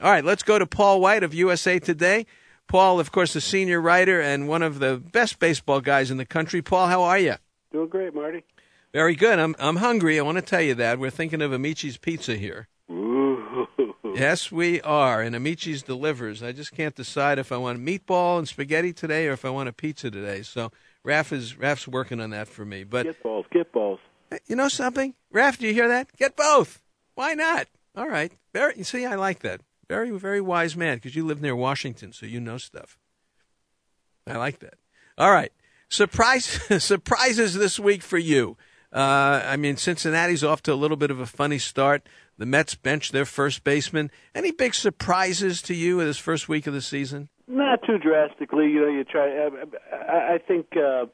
All right, let's go to Paul White of USA Today. Paul, of course, a senior writer and one of the best baseball guys in the country. Paul, how are you? Doing great, Marty. Very good. I'm hungry. I want to tell you that. We're thinking of Amici's Pizza here. Ooh. Yes, we are, and Amici's delivers. I just can't decide if I want meatball and spaghetti today or if I want a pizza today. So Raf's working on that for me. But Get both. You know something? Raf, do you hear that? Get both. Why not? All right. You see, I like that. Very, very wise man, because you live near Washington, so you know stuff. I like that. All right. Surprises this week for you. Cincinnati's off to a little bit of a funny start. The Mets benched their first baseman. Any big surprises to you in this first week of the season? Not too drastically. You try. I think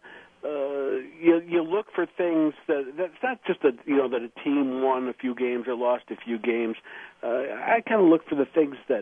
you look for things that's not just that a team won a few games or lost a few games. I kind of look for the things that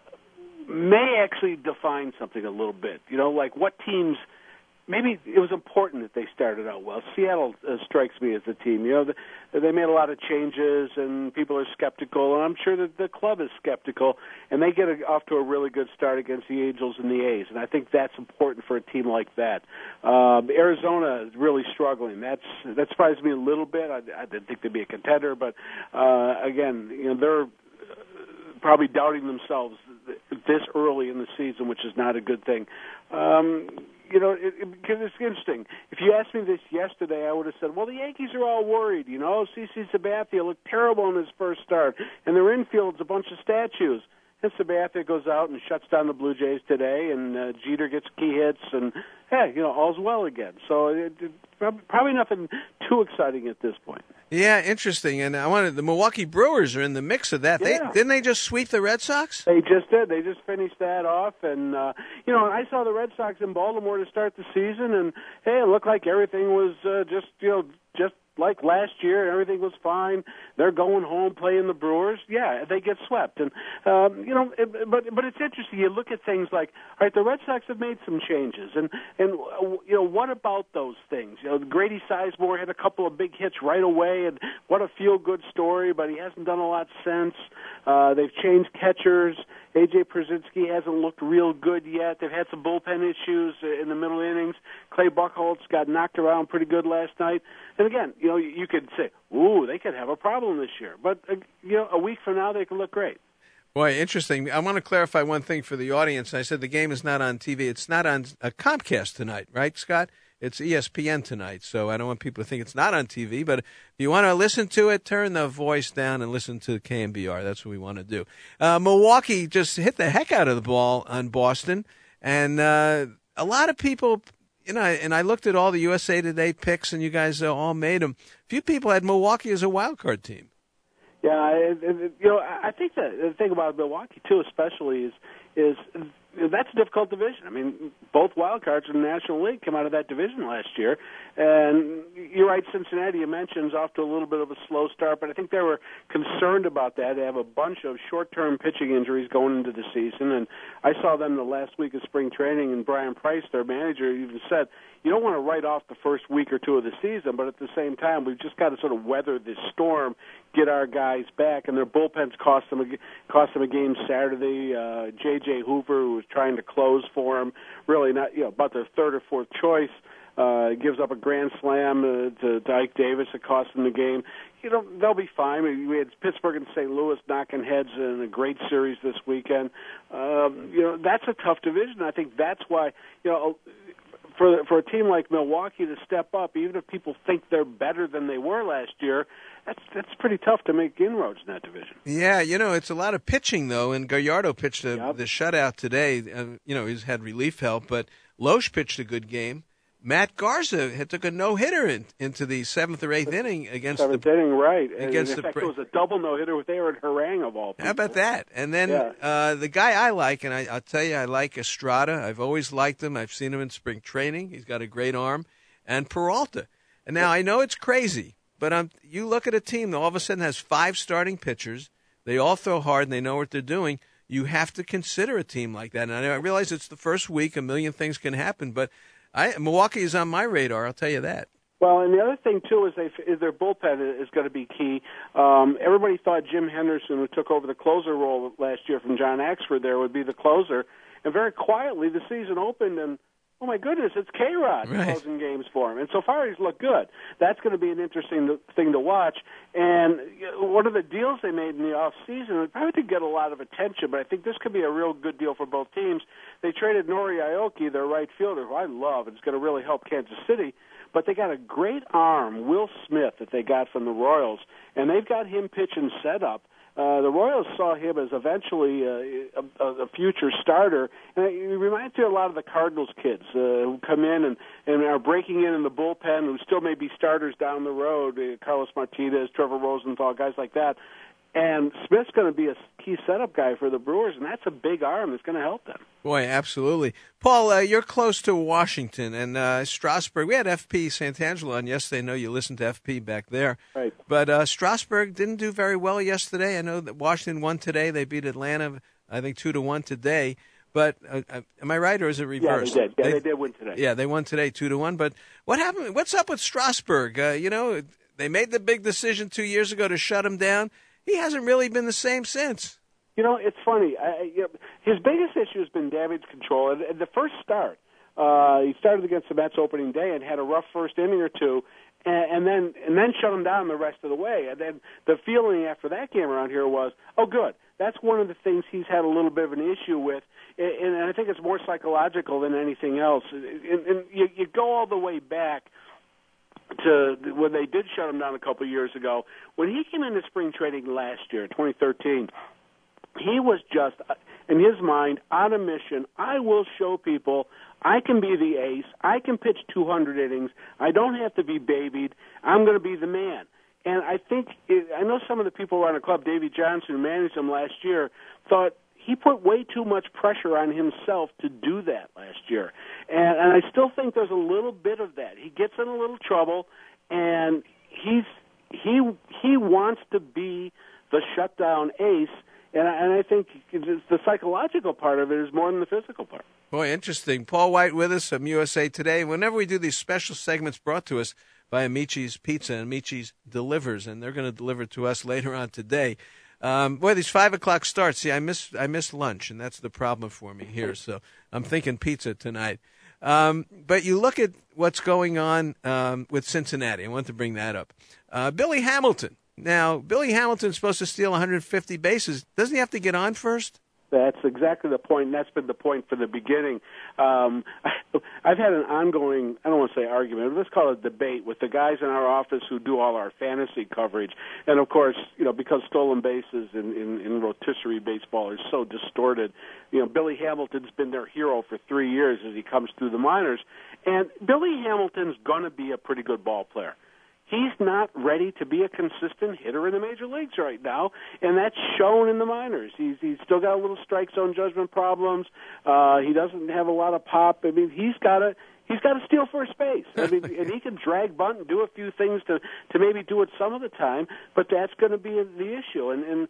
may actually define something a little bit. Like what teams. Maybe it was important that they started out well. Seattle strikes me as a team. They made a lot of changes, and people are skeptical, and I'm sure that the club is skeptical, and they get off to a really good start against the Angels and the A's, and I think that's important for a team like that. Arizona is really struggling. That surprised me a little bit. I didn't think they'd be a contender, but again, they're probably doubting themselves this early in the season, which is not a good thing. Because it's interesting. If you asked me this yesterday, I would have said, well, the Yankees are all worried. CC Sabathia looked terrible in his first start, and their infield's a bunch of statues. And Sabathia goes out and shuts down the Blue Jays today, and Jeter gets key hits, and, all's well again. So probably nothing too exciting at this point. Yeah, interesting. And the Milwaukee Brewers are in the mix of that. Yeah. Didn't they just sweep the Red Sox? They just did. They just finished that off. And, I saw the Red Sox in Baltimore to start the season, and, hey, it looked like everything was just like last year. Everything was fine. They're going home playing the Brewers. Yeah, they get swept. And, but it's interesting. You look at things like, all right, the Red Sox have made some changes. And what about those things? Grady Sizemore had a couple of big hits right away, and what a feel-good story, but he hasn't done a lot since. They've changed catchers. A.J. Pierzynski hasn't looked real good yet. They've had some bullpen issues in the middle innings. Clay Buchholz got knocked around pretty good last night. And again, you could say, ooh, they could have a problem this year. But, a week from now, they could look great. Boy, interesting. I want to clarify one thing for the audience. I said the game is not on TV. It's not on Comcast tonight, right, Scott? It's ESPN tonight, so I don't want people to think it's not on TV. But if you want to listen to it, turn the voice down and listen to KMBR. That's what we want to do. Milwaukee just hit the heck out of the ball on Boston. And a lot of people, and I looked at all the USA Today picks, and you guys all made them. Few people had Milwaukee as a wild card team. Yeah, I think that the thing about Milwaukee, too, especially is that's a difficult division. I mean, both wild cards in the National League came out of that division last year. And you're right, Cincinnati, you mentioned, is off to a little bit of a slow start, but I think they were concerned about that. They have a bunch of short-term pitching injuries going into the season, and I saw them the last week of spring training, and Brian Price, their manager, even said, you don't want to write off the first week or two of the season, but at the same time, we've just got to sort of weather this storm, get our guys back, and their bullpens cost them a game Saturday. J.J. Hoover, who was trying to close for them, really not, about their third or fourth choice, gives up a grand slam to Ike Davis that cost them the game. They'll be fine. We had Pittsburgh and St. Louis knocking heads in a great series this weekend. That's a tough division. I think that's why, for a team like Milwaukee to step up, even if people think they're better than they were last year, that's pretty tough to make inroads in that division. Yeah, it's a lot of pitching, though, and Gallardo pitched the shutout today. He's had relief help, but Loesch pitched a good game. Matt Garza took a no-hitter into the seventh or eighth inning against seventh inning, right? Against in fact, it was a double no-hitter with Aaron Harang of all people. How about that? And then the guy I like, and I'll tell you, I like Estrada. I've always liked him. I've seen him in spring training. He's got a great arm. And Peralta. And now I know it's crazy, but you look at a team that all of a sudden has 5 starting pitchers. They all throw hard and they know what they're doing. You have to consider a team like that. And I realize it's the first week. A million things can happen, but Milwaukee is on my radar, I'll tell you that. Well, and the other thing, too, is their bullpen is going to be key. Everybody thought Jim Henderson, who took over the closer role last year from John Axford there, would be the closer. And very quietly, the season opened, and, oh, my goodness, it's K-Rod closing games for him. And so far, he's looked good. That's going to be an interesting thing to watch. And one of the deals they made in the offseason, it probably didn't get a lot of attention, but I think this could be a real good deal for both teams. They traded Nori Aoki, their right fielder, who I love, and it's going to really help Kansas City. But they got a great arm, Will Smith, that they got from the Royals, and they've got him pitching setup. The Royals saw him as eventually a future starter, and it reminds me a lot of the Cardinals kids who come in and are breaking in the bullpen, who still may be starters down the road, Carlos Martinez, Trevor Rosenthal, guys like that. And Smith's going to be a key setup guy for the Brewers, and that's a big arm that's going to help them. Boy, absolutely. Paul, you're close to Washington and Strasburg. We had FP Santangelo on yesterday. I know you listened to FP back there. Right. But Strasburg didn't do very well yesterday. I know that Washington won today. They beat Atlanta, I think, 2-1 today. But am I right, or is it reversed? Yeah, they did. Yeah, they did win today. Yeah, they won today 2-1. But what happened? What's up with Strasburg? They made the big decision 2 years ago to shut him down. He hasn't really been the same since. It's funny. His biggest issue has been damage control. And the first start, he started against the Mets opening day and had a rough first inning or two, and then shut him down the rest of the way. And then the feeling after that game around here was, oh, good. That's one of the things he's had a little bit of an issue with, and I think it's more psychological than anything else. And you go all the way back to when they did shut him down a couple of years ago. When he came into spring training last year, 2013, he was just, in his mind, on a mission. I will show people I can be the ace. I can pitch 200 innings. I don't have to be babied. I'm going to be the man. And I think, I know some of the people around the club, Davey Johnson, who managed him last year, thought he put way too much pressure on himself to do that last year. And I still think there's a little bit of that. He gets in a little trouble, and he wants to be the shutdown ace, and I think the psychological part of it is more than the physical part. Boy, interesting. Paul White with us from USA Today. Whenever we do these special segments brought to us by Amici's Pizza, and Amici's delivers, and they're going to deliver to us later on today. These 5 o'clock starts. See, I miss lunch, and that's the problem for me here. So I'm thinking pizza tonight. But you look at what's going on with Cincinnati. I want to bring that up. Billy Hamilton. Now, Billy Hamilton's supposed to steal 150 bases. Doesn't he have to get on first? That's exactly the point, and that's been the point from the beginning. I've had an ongoing, I don't want to say argument, but let's call it debate with the guys in our office who do all our fantasy coverage. And, of course, because stolen bases in rotisserie baseball are so distorted, Billy Hamilton's been their hero for 3 years as he comes through the minors. And Billy Hamilton's going to be a pretty good ball player. He's not ready to be a consistent hitter in the major leagues right now, and that's shown in the minors. He's still got a little strike zone judgment problems. He doesn't have a lot of pop. I mean, he's got to steal first base. I mean, and he can drag bunt and do a few things to maybe do it some of the time, but that's going to be the issue. And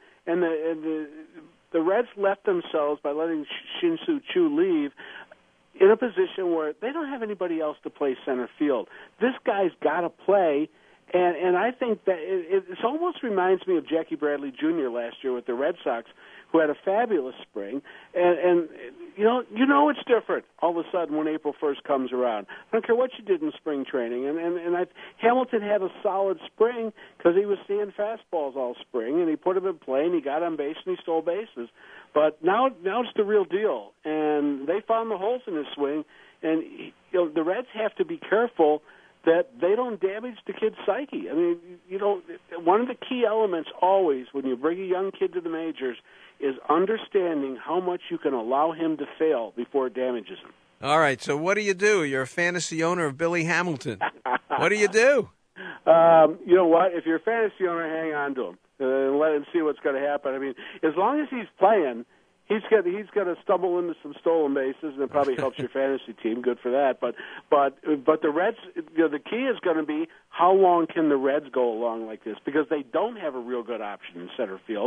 the Reds left themselves by letting Shin-Soo Choo leave in a position where they don't have anybody else to play center field. This guy's got to play. And I think that it almost reminds me of Jackie Bradley Jr. last year with the Red Sox, who had a fabulous spring. And it's different all of a sudden when April 1st comes around. I don't care what you did in spring training. And Hamilton had a solid spring because he was seeing fastballs all spring, and he put them in play, and he got on base, and he stole bases. But now it's the real deal, and they found the holes in his swing. And the Reds have to be careful that they don't damage the kid's psyche. I mean, one of the key elements always when you bring a young kid to the majors is understanding how much you can allow him to fail before it damages him. All right, so what do? You're a fantasy owner of Billy Hamilton. What do you do? You know what? If you're a fantasy owner, hang on to him and let him see what's going to happen. I mean, as long as he's playing, he's going to stumble into some stolen bases, and it probably helps your fantasy team. Good for that. But the Reds, the key is going to be how long can the Reds go along like this, because they don't have a real good option in center field.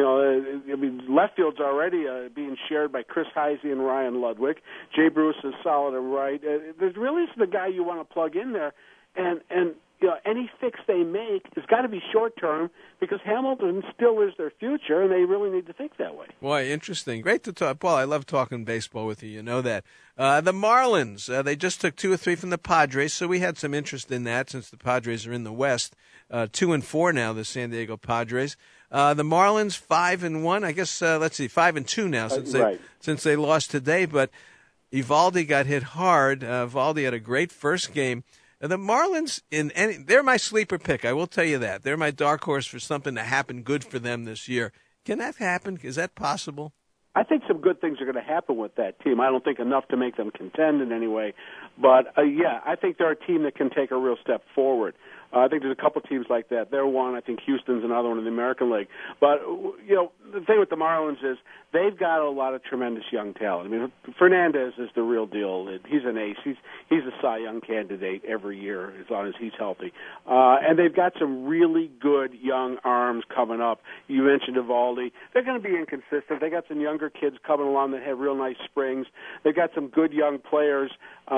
Left field's already being shared by Chris Heisey and Ryan Ludwig. Jay Bruce is solid at right. There really isn't a guy you want to plug in there. and any fix they make has got to be short term because Hamilton still is their future, and they really need to think that way. Boy, interesting. Great to talk. Paul, I love talking baseball with you. You know that. The Marlins, they just took 2 or 3 from the Padres, so we had some interest in that since the Padres are in the West. 2-4 now, the San Diego Padres. The Marlins 5-1. I guess 5-2 now since they lost today. But Eovaldi got hit hard. Eovaldi had a great first game. The Marlins, they're my sleeper pick. I will tell you that. They're my dark horse for something to happen good for them this year. Can that happen? Is that possible? I think some good things are going to happen with that team. I don't think enough to make them contend in any way. But, I think they're a team that can take a real step forward. I think there's a couple teams like that. They're one. I think Houston's another one in the American League. But, the thing with the Marlins is they've got a lot of tremendous young talent. I mean, Fernandez is the real deal. He's an ace. He's a Cy Young candidate every year as long as he's healthy. And they've got some really good young arms coming up. You mentioned Eovaldi. They're going to be inconsistent. They got some younger kids coming along that have real nice springs. They've got some good young players.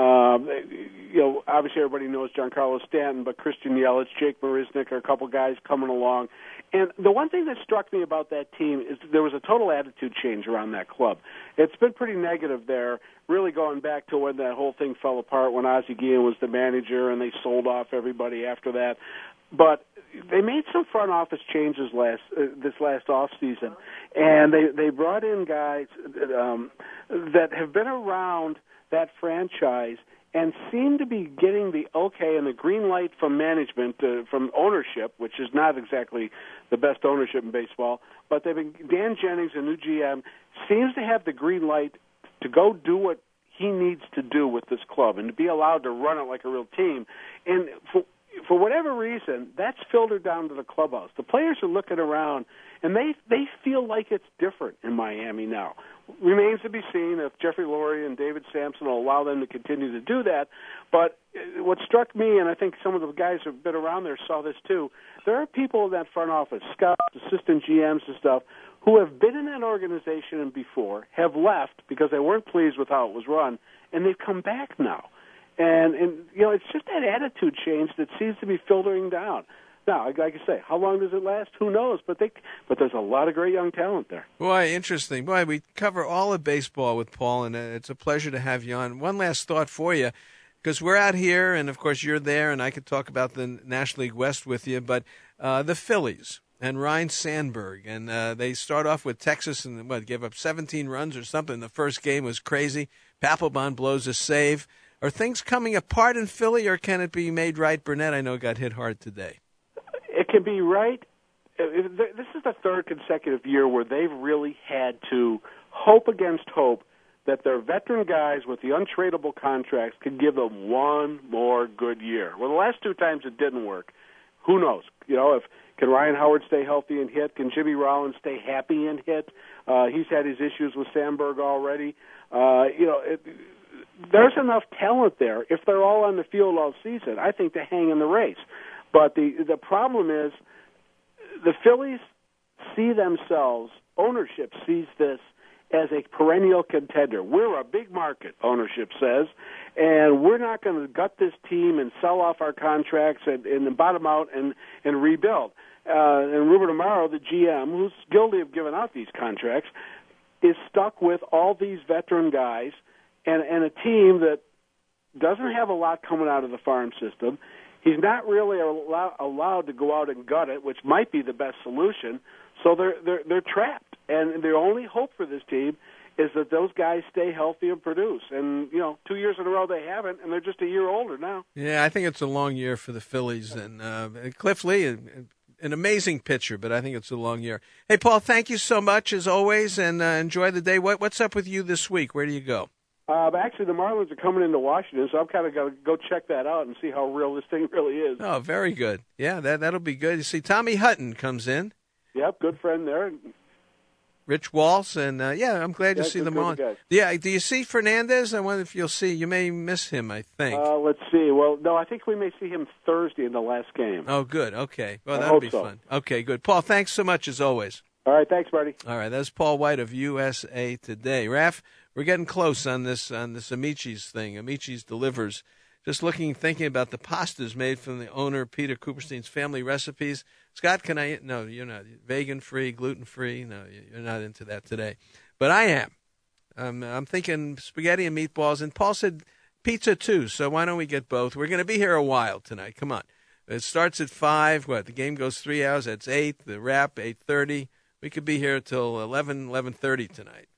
Obviously everybody knows Giancarlo Stanton, but Christian Yelich, Jake Marisnick are a couple guys coming along. And the one thing that struck me about that team is there was a total attitude change around that club. It's been pretty negative there, really going back to when that whole thing fell apart when Ozzie Guillen was the manager and they sold off everybody after that. But they made some front office changes this last off season, and they brought in guys that have been around that franchise and seem to be getting the okay and the green light from management, from ownership, which is not exactly the best ownership in baseball. But Dan Jennings, a new GM, seems to have the green light to go do what he needs to do with this club and to be allowed to run it like a real team. And for whatever reason, that's filtered down to the clubhouse. The players are looking around, and they feel like it's different in Miami now. Remains to be seen if Jeffrey Lurie and David Sampson will allow them to continue to do that. But what struck me, and I think some of the guys who have been around there saw this too, there are people in that front office, scouts, assistant GMs and stuff, who have been in that organization and before, have left because they weren't pleased with how it was run, and they've come back now. And it's just that attitude change that seems to be filtering down. Now, like I say, how long does it last? Who knows? But there's a lot of great young talent there. Boy, interesting. Boy, we cover all of baseball with Paul, and it's a pleasure to have you on. One last thought for you, because we're out here, and, of course, you're there, and I could talk about the National League West with you, but the Phillies and Ryne Sandberg, and they start off with Texas and, gave up 17 runs or something. The first game was crazy. Papelbon blows a save. Are things coming apart in Philly, or can it be made right? Burnett, I know, got hit hard today. It can be right. This is the third consecutive year where they've really had to hope against hope that their veteran guys with the untradeable contracts could give them one more good year. Well, the last 2 times it didn't work. Who knows? Can Ryan Howard stay healthy and hit? Can Jimmy Rollins stay happy and hit? He's had his issues with Sandberg already. There's enough talent there, if they're all on the field all season, I think, to hang in the race. But the problem is the Phillies see themselves, ownership sees this as a perennial contender. We're a big market, ownership says, and we're not going to gut this team and sell off our contracts and bottom out and rebuild. And Ruben Amaro, the GM, who's guilty of giving out these contracts, is stuck with all these veteran guys and a team that doesn't have a lot coming out of the farm system. He's not really allowed to go out and gut it, which might be the best solution. So they're trapped, and the only hope for this team is that those guys stay healthy and produce. And 2 years in a row they haven't, and they're just a year older now. Yeah, I think it's a long year for the Phillies, and Cliff Lee, an amazing pitcher, but I think it's a long year. Hey, Paul, thank you so much as always, and enjoy the day. What's up with you this week? Where do you go? Actually, the Marlins are coming into Washington, so I'm kind of going to go check that out and see how real this thing really is. Oh, very good. Yeah, that'll be good. You see, Tommy Hutton comes in. Yep, good friend there. Rich Walsh, and I'm glad to see them on. Yeah, do you see Fernandez? I wonder if you'll see. You may miss him, I think. Let's see. Well, no, I think we may see him Thursday in the last game. Oh, good. Okay. Well, that'll be fun. Okay, good. Paul, thanks so much as always. All right, thanks, Marty. All right, that's Paul White of USA Today. Raph, we're getting close on this Amichis thing. Amichis delivers. just thinking about the pastas made from the owner, Peter Cooperstein's family recipes. Scott, can I? No, you're not. Vegan-free, gluten-free. No, you're not into that today. But I am. I'm thinking spaghetti and meatballs. And Paul said pizza, too. So why don't we get both? We're going to be here a while tonight. Come on. It starts at 5. What? The game goes 3 hours. That's 8. The wrap, 8:30. We could be here till 11:30 tonight.